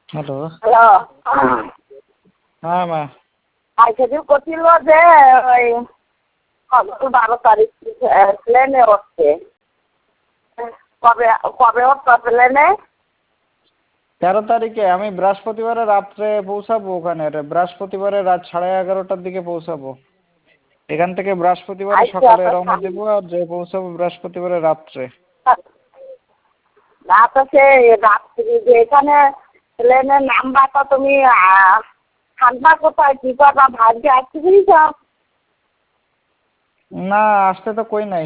Hello. Hello. হ্যাঁ মা। আইসিডিউ করছিল যে ওই 12 তারিখ প্লেনে উঠছে। কবে কবে উঠছে প্লেনে? 13 তারিখে আমি বৃহস্পতিবারে রাত্রে পৌঁছাবো ওখানে। বৃহস্পতিবারে রাত 11:30টার দিকে পৌঁছাবো। এখান থেকে বৃহস্পতিবারে সকালে রওনা দেবো আর যে পৌঁছাবো বৃহস্পতিবারে রাত্রে। না তো সে রাত্রি যে এখানে প্লেনের নাম্বারটা তুমি থাকবা কোথায়, কি করবা, ভাগ্যে আসতে দিয়েছ? না আসতে তো কই নাই।